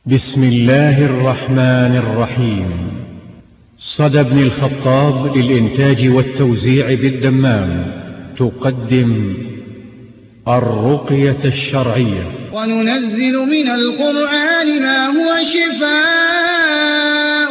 بسم الله الرحمن الرحيم. صدى بن الخطاب للإنتاج والتوزيع بالدمام تقدم الرقية الشرعية. وننزل من القرآن ما هو شفاء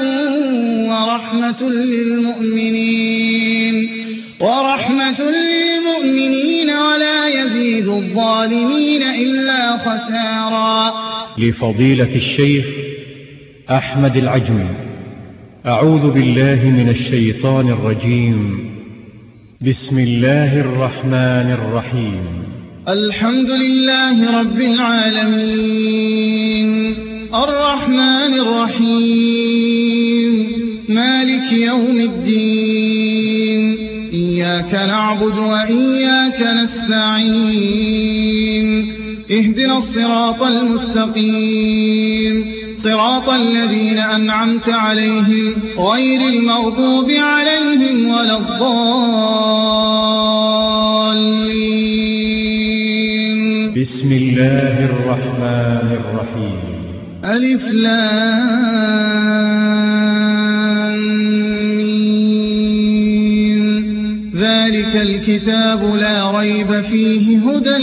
ورحمة للمؤمنين ولا يزيد الظالمين إلا خسارا. لفضيلة الشيخ أحمد العجمي. أعوذ بالله من الشيطان الرجيم. بسم الله الرحمن الرحيم. الحمد لله رب العالمين الرحمن الرحيم مالك يوم الدين. إياك نعبد وإياك نستعين. اهدنا الصراط المستقيم صراط الذين أنعمت عليهم غير المغضوب عليهم ولا الضالين. بسم الله الرحمن الرحيم. ألف لام ميم. ذلك الكتاب لا ريب فيه هدى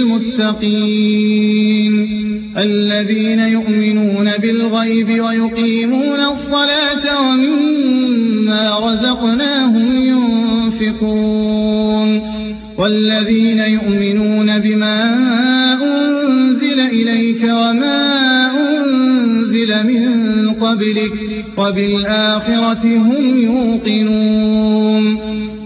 للمتقين الذين يؤمنون بالغيب ويقيمون الصلاة ومما رزقناهم ينفقون والذين يؤمنون بما أنزل إليك وما أنزل من قبلك وبالآخرة هم يوقنون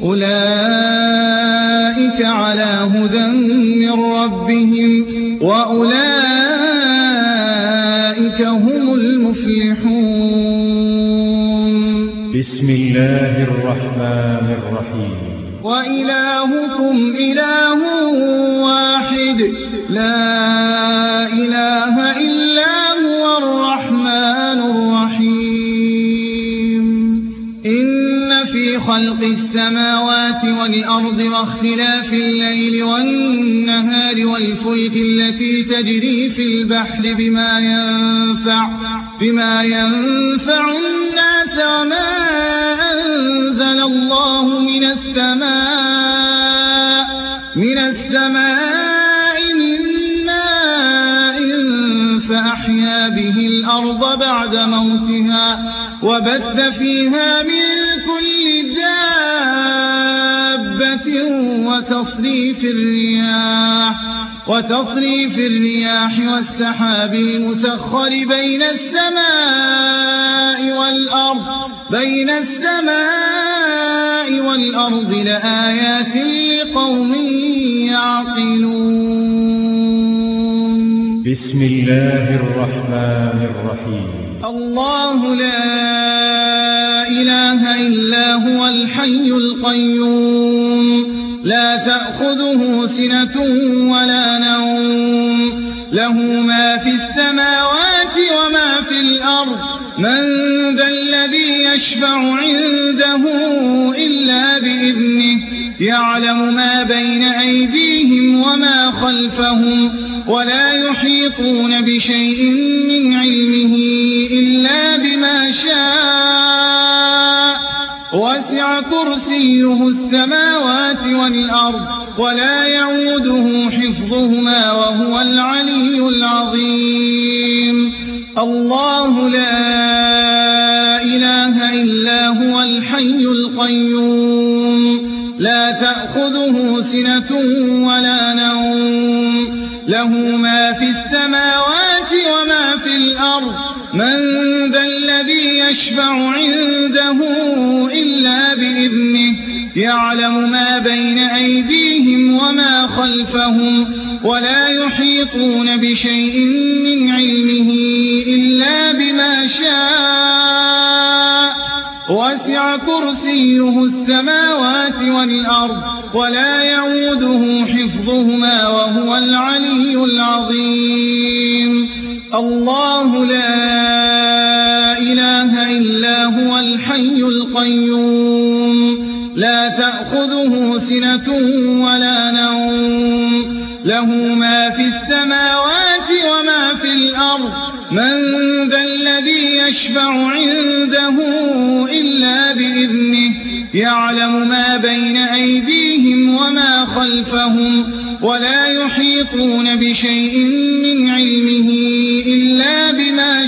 أولئك على هدى من ربهم وأولئك هم المفلحون. بسم الله الرحمن الرحيم. وإلهكم إله واحد لا إله إلا هو الرحمن الرحيم. إن في خلق السماوات والأرض واختلاف الليل والنهار والفلك التي تجري في البحر بما ينفع الناس وما أنزل الله من السماء من ماء فأحيا به الأرض بعد موتها وبث فيها من كل دابة وتصريف الرياح والسحاب المسخر بين السماء والأرض لآيات لقوم يعقلون. بسم الله الرحمن الرحيم. الله لا إله إلا هو الحي القيوم لا تأخذه سنة ولا نوم له ما في السماوات وما في الأرض. من ذا الذي يشفع عنده إلا بإذنه يعلم ما بين أيديهم وما خلفهم ولا يحيطون بشيء من علمه إلا بما شاء. وسع كرسيه السماوات والأرض ولا يعوده حفظهما وهو العلي العظيم. الله لا إله إلا هو الحي القيوم لا تأخذه سنة ولا نوم له ما في السماوات وما في الأرض. من ذا الذي يشفع عنده إلا بإذنه يعلم ما بين أيديهم وما خلفهم ولا يحيطون بشيء من علمه إلا بما شاء. وسع كرسيه السماوات والأرض ولا يعوده حفظهما وهو العلي العظيم. الله لا إله إلا هو الحي القيوم لا تأخذه سنة ولا نوم له ما في السماوات وما في الأرض من ذا الذي يشفع عنده إلا بإذنه يعلم ما بين أيديهم وما خلفهم ولا يحيطون بشيء من علمه إلا بما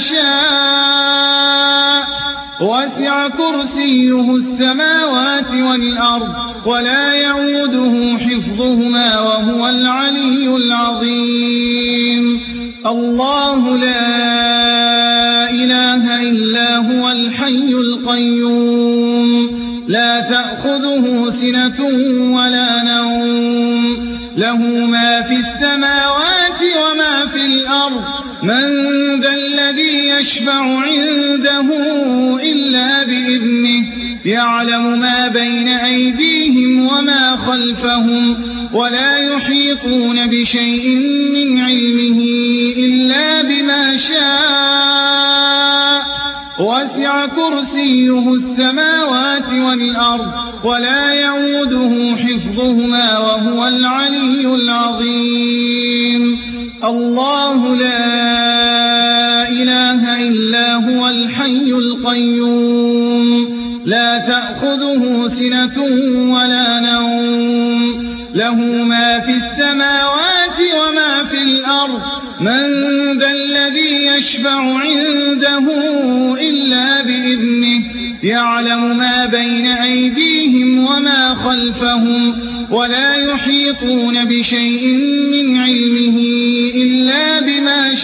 شاء وسع كرسيه السماوات والأرض ولا يعوده حفظهما وهو العلي العظيم الله لا إله إلا هو الحي القيوم لا تأخذه سنة ولا نوم له ما في السماوات وما في الأرض من ذا الذي يشفع عنده إلا بإذنه يعلم ما بين أيديهم وما خلفهم ولا يحيطون بشيء من علمه إلا بما شاء وسع كرسيه السماوات والأرض ولا يعوده حفظهما وهو العلي العظيم الله لا إله إلا هو الحي القيوم لا تأخذه سنة ولا نوم له ما في السماوات وما في الأرض من ذا الذي يشفع عنده إلا بإذنه يعلم ما بين أيديهم وما خلفهم ولا يحيطون بشيء من علمه إلا بما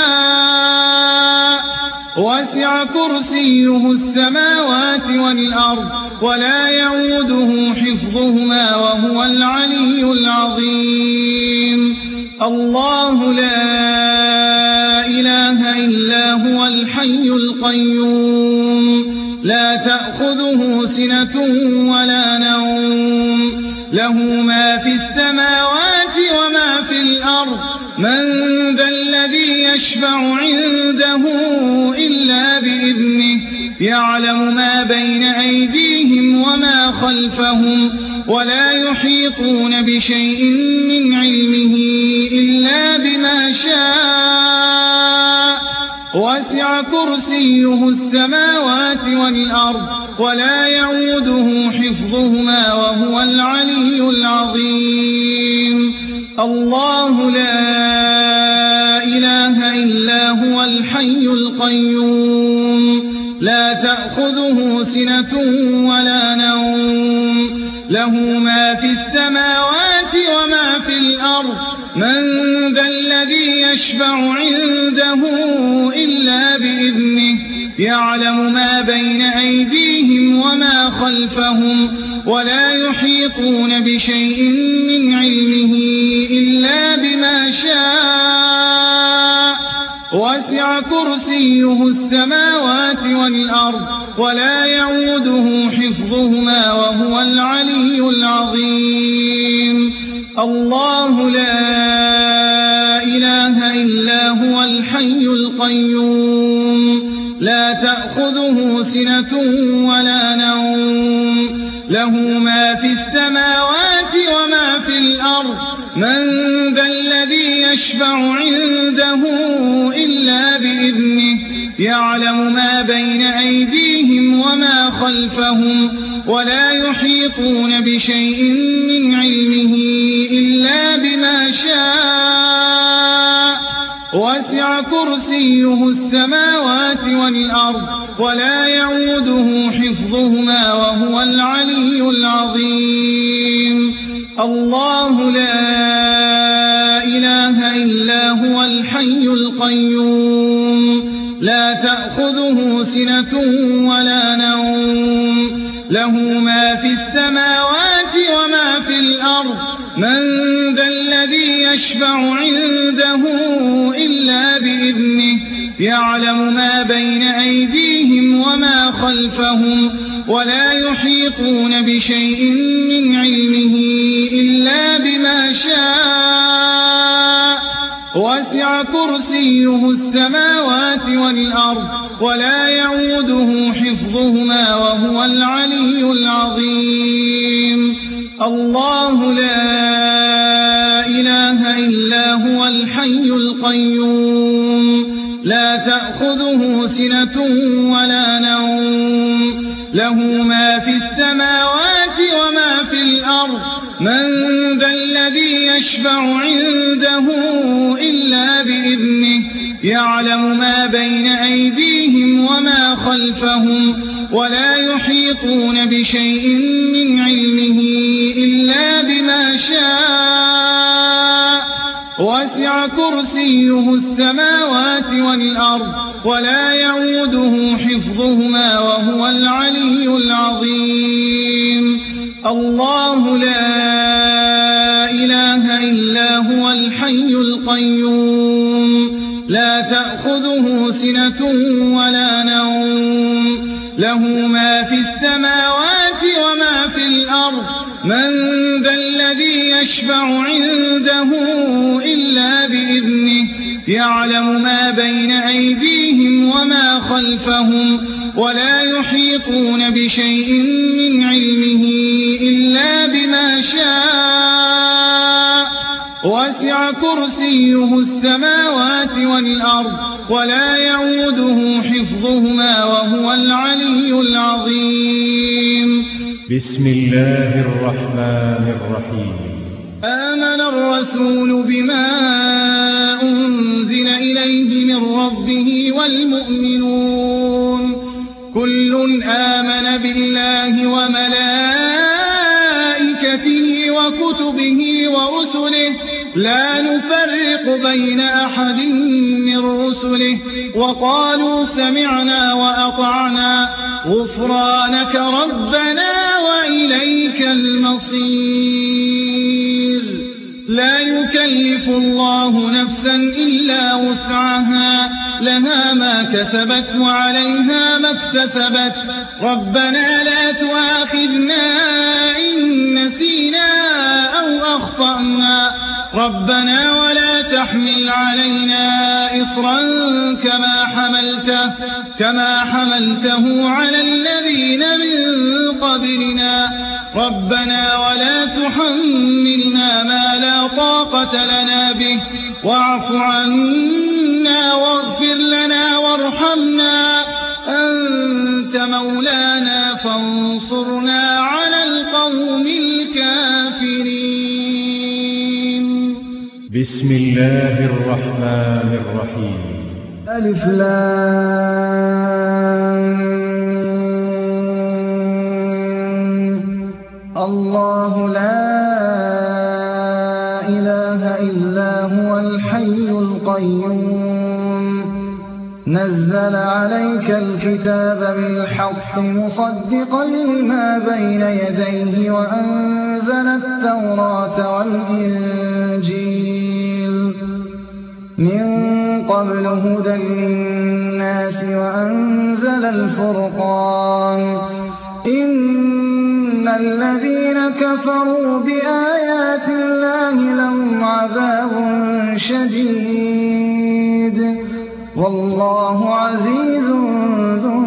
شاء وسع كرسيه السماوات والأرض ولا يعوده حفظهما وهو العلي العظيم الله لا إله إلا هو الحي القيوم لا تأخذه سنة ولا نوم له ما في السماوات وما في الأرض من ذا الذي يشفع عنده إلا بإذنه يعلم ما بين أيديهم وما خلفهم ولا يحيطون بشيء من علمه إلا بما شاء وسع كرسيه السماوات والأرض ولا يعوده حفظهما وهو العلي العظيم الله لا إله إلا هو الحي القيوم لا تأخذه سنة ولا نوم له ما في السماوات وما في الأرض من ذا الذي يشفع عنده إلا بإذنه يعلم ما بين أيديهم وما خلفهم ولا يحيطون بشيء من علمه إلا بما شاء وسع كرسيه السماوات والأرض ولا يعوده حفظهما وهو العلي العظيم الله لا إله إلا هو الحي القيوم لا تأخذه سنة ولا نوم له ما في السماوات وما في الأرض من ذا الذي يشفع عنده إلا بإذنه يعلم ما بين أيديهم وما خلفهم ولا يحيطون بشيء من علمه إلا بما شاء وسع كرسيه السماوات والأرض ولا يعوده حفظهما وهو العلي العظيم الله لا إله إلا هو الحي القيوم لا تأخذه سنة ولا نوم له ما في السماوات وما في الأرض من ذا الذي يشفع عنده إلا بإذنه يعلم ما بين أيديهم وما خلفهم ولا يحيطون بشيء من علمه إلا بما شاء وسع كرسيه السماوات والأرض ولا يعوده حفظهما وهو العلي العظيم الله لا إله إلا هو الحي القيوم لا تأخذه سنة ولا نوم له ما في السماوات وما في الأرض من ذا الذي يشفع عنده إلا بإذنه يعلم ما بين أيديهم وما خلفهم ولا يحيطون بشيء من علمه إلا بما شاء وسع كرسيه السماوات والأرض ولا يعوده حفظهما وهو العلي العظيم الله لا إله إلا هو الحي القيوم لا تأخذه سنة ولا نوم له ما في السماوات وما في الأرض من ذا الذي يشفع عنده إلا بإذنه يعلم ما بين أيديهم وما خلفهم ولا يحيطون بشيء من علمه إلا بما شاء وسع كرسيه السماوات والأرض ولا يعوده حفظهما وهو العلي العظيم بسم الله الرحمن الرحيم آمن الرسول بما أنزل إليه من ربه والمؤمنون كل آمن بالله وملائكته وكتبه ورسله لا نفرق بين أحد من رسله وقالوا سمعنا وأطعنا غفرانك ربنا وإليك المصير لا يكلف الله نفسا إلا وسعها لها ما كسبت وعليها ما اكتسبت ربنا لا تؤاخذنا إن نسينا أو أخطأنا ربنا ولا تحمل علينا إصرا كما حملته على الذين من قبلنا ربنا ولا تحملنا ما لا طاقة لنا به واعف عنا واغفر لنا وارحمنا أنت مولانا فانصرنا على القوم الكافرين بسم الله الرحمن الرحيم ألف لام الله لا إله إلا هو الحي القيوم نزل عليك الكتاب بالحق مصدقا لما بين يديه وأنزل التوراة والإنجيل من قبل هدى للناس وأنزل الفرقان إن الذين كفروا بآيات الله لهم عذاب شديد والله عزيز ذو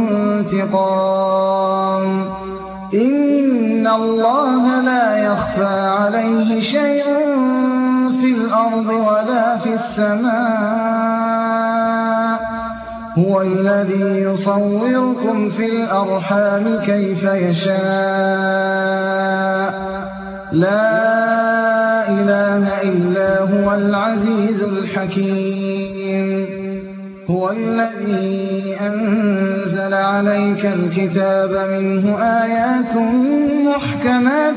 انتقام إن الله لا يخفى عليه شيء في الأرض ولا في السماء هو الذي يصوركم في الأرحام كيف يشاء لا إله إلا هو العزيز الحكيم هو الذي أنزل عليك الكتاب منه آيات محكمات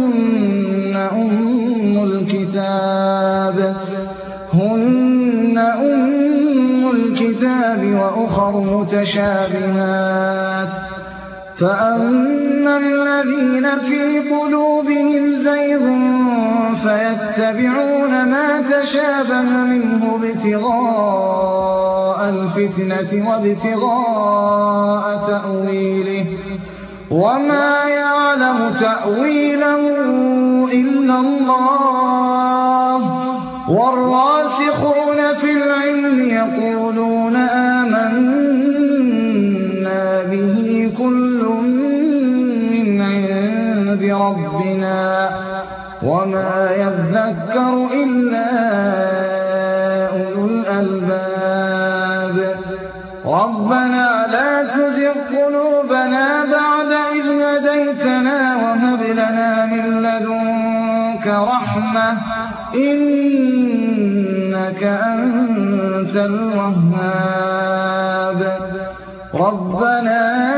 هن أم الكتاب وأخر متشابهات فأما الذين في قلوبهم زيغ فيتبعون ما تشابه منه ابتغاء الفتنة وابتغاء تأويله وما يعلم تأويله إلا الله والراسخون في العلم يقولون آمنا به كل من عند ربنا وما يذكر إلا أولو الألباب ربنا لا تزغ قلوبنا بعد إذ هديتنا وهب لنا من لدنك رحمة إنك أنت الوهاب ربنا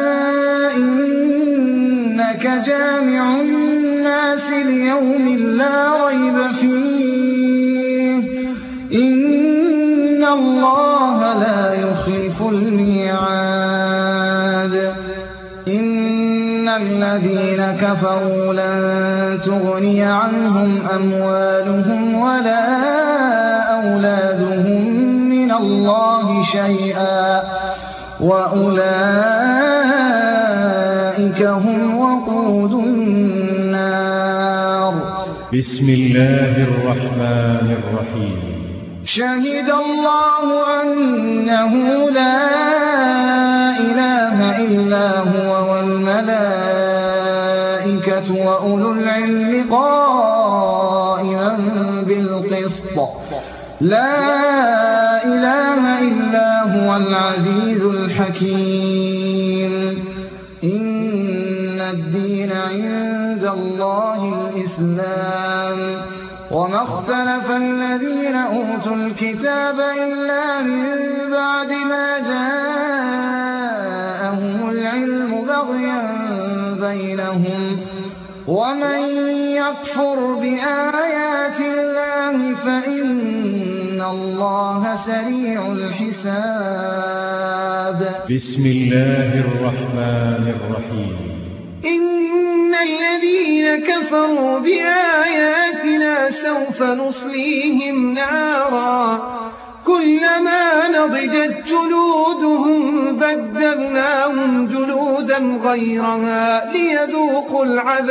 إنك جامع الناس ليوم لا ريب فيه إن الله لا يخلف الميعاد إن الذين كفروا لن تغني عنهم أموالهم ولا أولادهم من الله شيئا وأولئك هم وقود النار بسم الله الرحمن الرحيم شهد الله أنه لا إله إلا هو والملائكة وأولو العلم قائما بالقسط لا إله إلا هو العزيز الحكيم إن الدين عند الله الإسلام وما اختلف الذين أوتوا الكتاب إلا من بعد ما جاءهم العلم بغيا بينهم ومن يكفر بآيات الله فإن الله سريع الحساب بسم الله الرحمن الرحيم إن الذين كفروا بآياتنا سوف نصليهم نارا كلما نضجت جلودهم بدلناهم جلودا غيرها ليذوقوا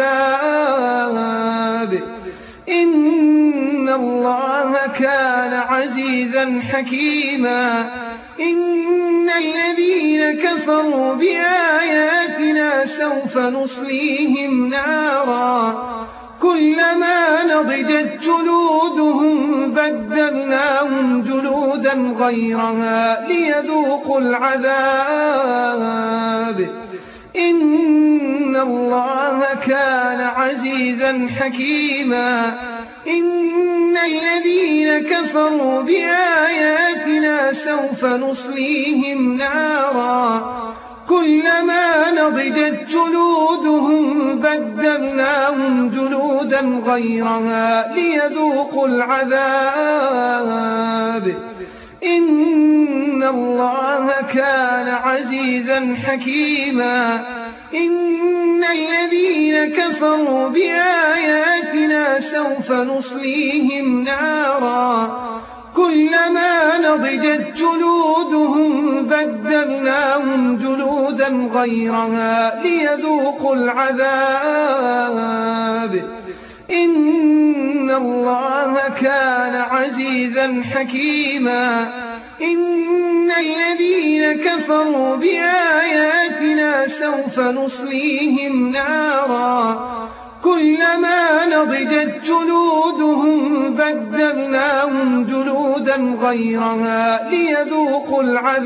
العذاب إن الله كان عزيزا حكيما إن الذين كفروا بآياتنا سوف نصليهم نارا كلما نضجت جلودهم بدلناهم جلودا غيرها ليذوقوا العذاب إن الله كان عزيزا حكيما إن الذين كفروا بآياتنا سوف نصليهم نارا كلما نضجت جلودهم بدلناهم جلودا غيرها ليذوقوا العذاب إن الله كان عزيزا حكيما إن الذين كفروا بآياتنا سوف نصليهم نارا كلما نضجت جلودهم بدلناهم جلودا غيرها ليذوقوا العذاب إن الله كان عزيزا حكيما إن الذين كفروا بآياتنا سوف نصليهم نارا كلما نضجت جلودهم بدلناهم جلودا غيرها ليذوقوا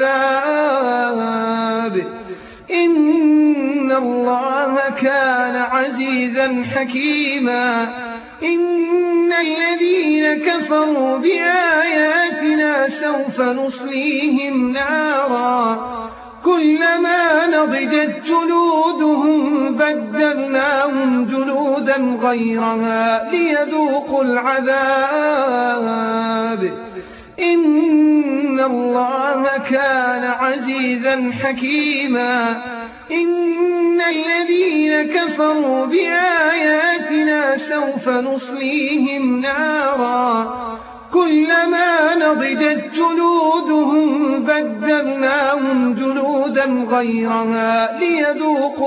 العذاب إن الله كان عزيزا حكيما إن الذين كفروا بآياتنا سوف نصليهم نارا كلما نضجت جلودهم بدلناهم جلودا غيرها ليذوقوا العذاب إن الله كان عزيزا حكيما إن الذين كفروا بآياتنا سوف نصليهم نارا كلما نضجت جلودهم بدلناهم جلودا غيرها ليذوقوا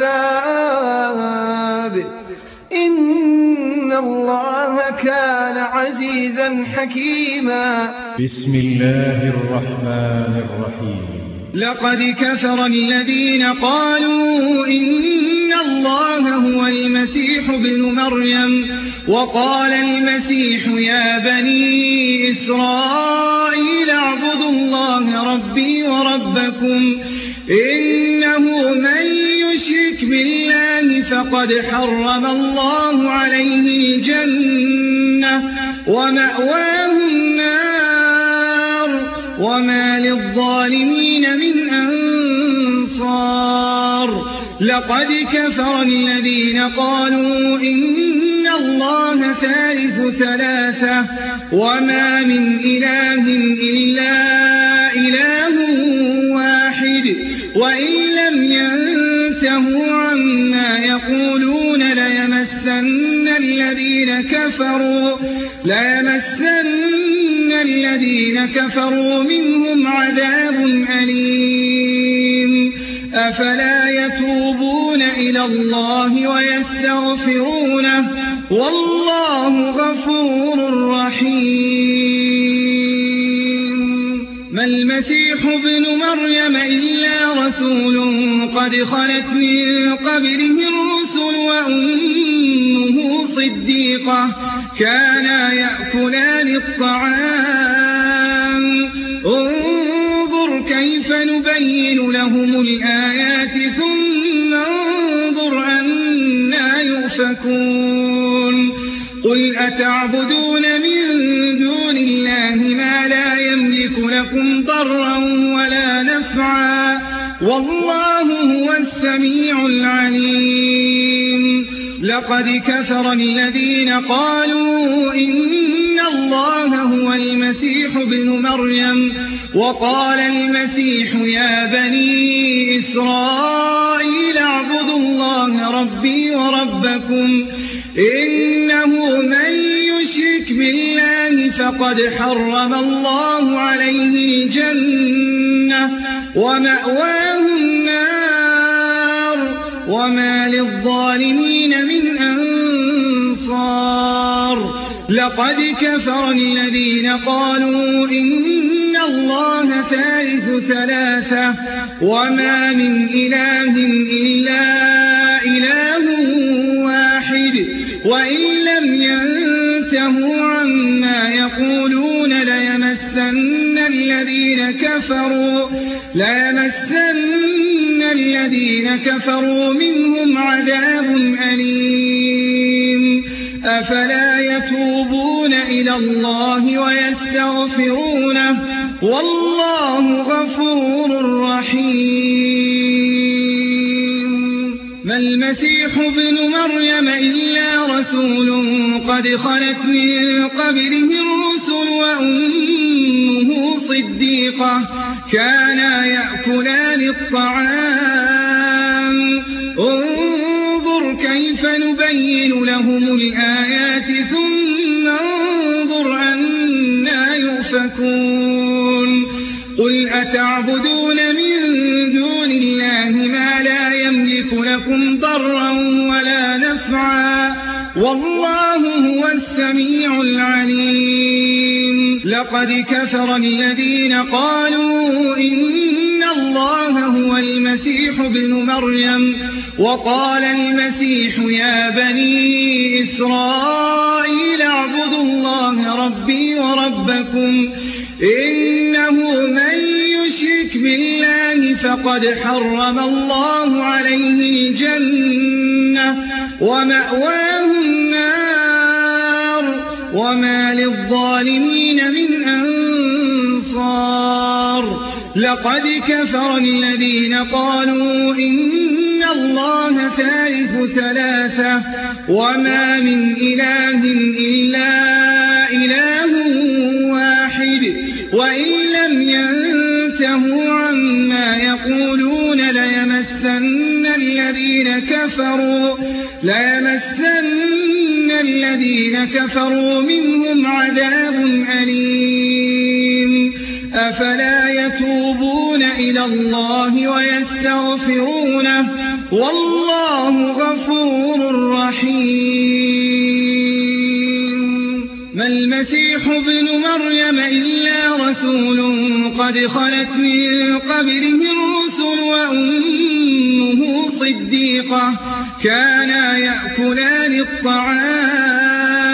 العذاب إن الله كان عزيزا حكيما بسم الله الرحمن الرحيم لقد كفر الذين قالوا إن الله هو المسيح ابن مريم وقال المسيح يا بني إسرائيل اعبدوا الله ربي وربكم إنه من يشرك بالله فقد حرم الله عليه الجنة ومأواه النار وما للظالمين من أنصار لقد كفر الذين قالوا إن الله ثالث ثلاثة وما من إله إلا إله واحد وإن لم ينتهوا عما يقولون ليمسن الذين كفروا منهم عذاب أليم أفلا يتوبون إلى الله ويستغفرونه والله غفور رحيم ما المسيح ابن مريم إلا رسول قد خلت من قبله الرسل وأمه صديقة كانا يأكلان الطعام انظر كيف نبين لهم الآيات ثم انظر أنا يؤفكون قل أتعبدون من دون الله ما لا يملك لكم ضرا ولا نفعا والله هو السميع العليم لقد كفر الذين قالوا إن الله هو المسيح ابن مريم وقال المسيح يا بني إسرائيل اعبدوا الله ربي وربكم إنه من يشرك بالله فقد حرم الله عليه الجنة ومأواه النار وما للظالمين من أنصار لقد كفر الذين قالوا إن الله ثالث ثلاثة وما من إله إلا إله واحد وإن لم ينتهوا عما يقولون ليمسن الذين كفروا منهم عذاب أليم أفلا يتوبون إلى الله ويستغفرونه والله غفور رحيم ما المسيح ابن مريم إلا رسول قد خلت من قبله الرسل وأمه صديقة كانا يأكلان الطعام انظر كيف نبين لهم الآيات ثم انظر أنا يؤفكون قل أتعبدون من دون الله ما لا يملك لكم ضرا ولا نفعا والله هو السميع العليم لقد كفر الذين قالوا إن الله هو المسيح ابن مريم وقال المسيح يا بني إسرائيل اعبدوا الله ربي وربكم إنه من يشرك بالله فقد حرم الله عليه الجنة ومأواه النار وما للظالمين من أنصار لقد كفر الذين قالوا إن الله ثالث ثلاثة وما من إله إلا إله واحد وإن لم ينتهوا عما يقولون ليمسن الذين كفروا منهم عذاب أليم أفلا يتوبون إلى الله ويستغفرونه والله غفور رحيم ما المسيح ابن مريم إلا رسول قد خلت من قبله الرسل وأمه صديقة كانا يأكلان الطعام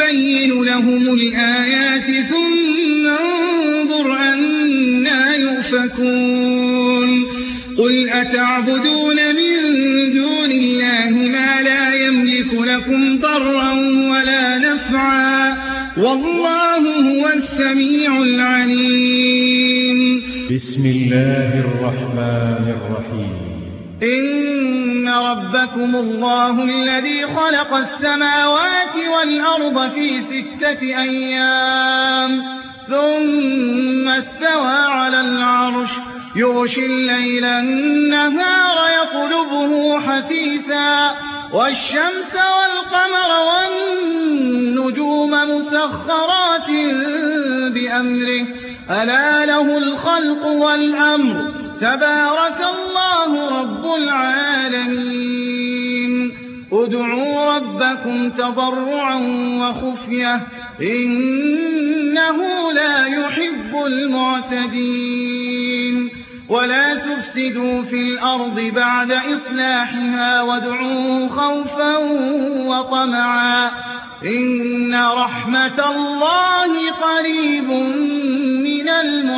نبين لهم الآيات ثم انظر أنى يؤفكون قل أتعبدون من دون الله ما لا يملك لكم ضرا ولا نفعا والله هو السميع العليم. بسم الله الرحمن الرحيم. إن ربكم الله الذي خلق السماوات والأرض في 6 أيام ثم استوى على العرش يغشي الليل النهار يطلبه حثيثا والشمس والقمر والنجوم مسخرات بأمره ألا له الخلق والأمر تبارك الله رب العالمين. ادعوا ربكم تضرعا وخفية إنه لا يحب المعتدين. ولا تفسدوا في الأرض بعد إصلاحها وادعوه خوفا وطمعا إن رحمة الله قريب من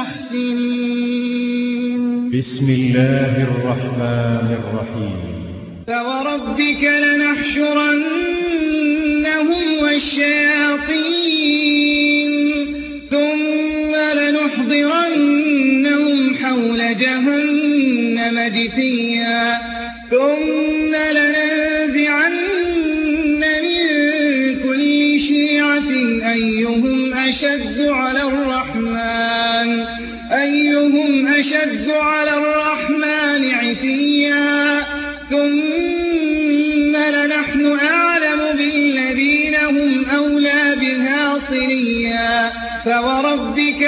المحسنين. بسم الله الرحمن الرحيم. فوربك لنحشرنهم والشياطين ثم لنحضرنهم حول جهنم جثيا ثم لننزعن من كل شيعة أيهم أشد على الرحمن عتيا ثم لنحن أعلم بالذين هم أولى بها صليا. فوربك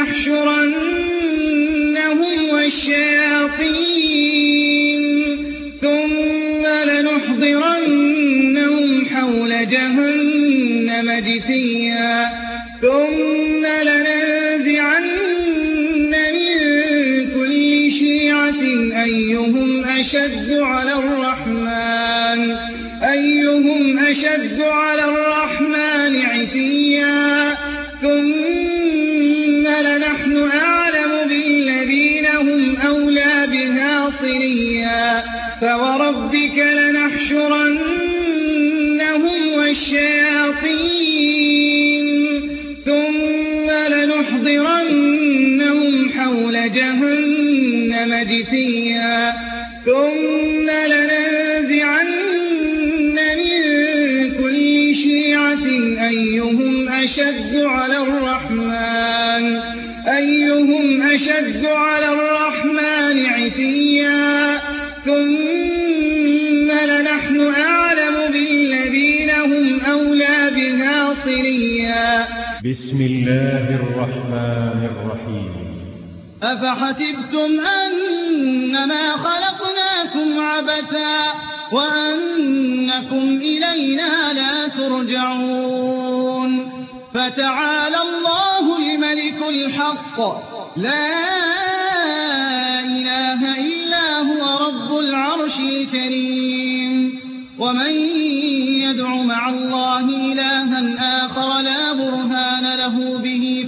لنحشرنهم والشياطين ثم لنحضرنهم حول جهنم جثيا ثم لننزعن من كل شيعة أيهم أشد على الرحمن عتيا ثم لنحن أعلم بالذين هم أولى بها صليا. فوربك لنحشرنهم والشياطين ثم لنحضرنهم حول جهنم جثيا ثم لننزعن من كل شيعة أيهم أشد على الرحمن عتيا ثم لنحن أعلم بالذين هم أولى بها صليا. بسم الله الرحمن الرحيم. أفحسبتم أنما خلقناكم عبثا وأنكم إلينا لا ترجعون فتعالى الله الملك الحق لا إله إلا هو رب العرش الكريم. ومن يدع مع الله إلها آخر لا برهان له به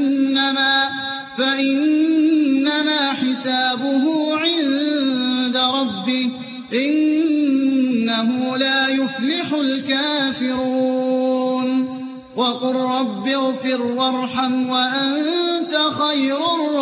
فإنما حسابه عند ربه إنه لا يفلح الكافرون. وقل رب اغفر وارحم وأنت خير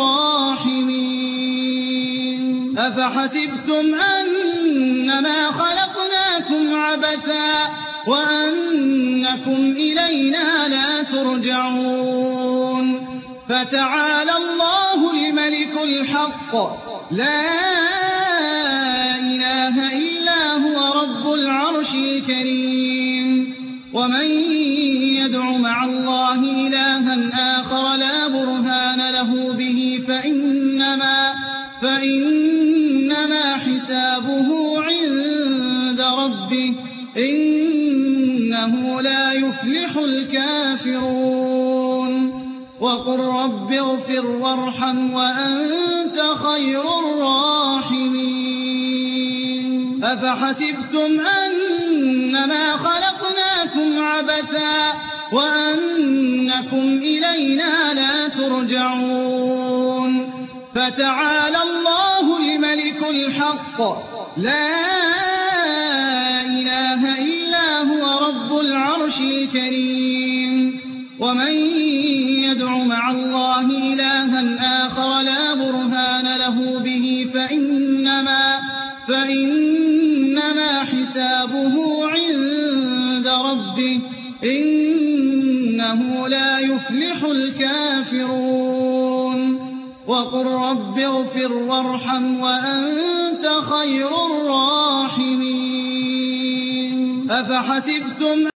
الراحمين. أفحسبتم أنما خلقناكم عبثا وأنكم إلينا لا ترجعون فتعالى الله الملك الحق لا إله إلا هو رب العرش الكريم. ومن يدع مع الله إلها آخر لا برهان له به فإنما حسابه عند ربه إنه لا يفلح الكافرون. وقل رب اغفر وارحم وأنت خير الراحمين. أفحسبتم أنما خلقناكم عبثا وأنكم إلينا لا ترجعون فتعالى الله الملك الحق لا إله إلا هو رب العرش الكريم ومن يدع مع الله إلها آخر لا برهان له به فإنما حسابه عند ربه إنه لا يفلح الكافرون وقل رب اغفر وارحم وأنت خير الراحمين أفحسبتم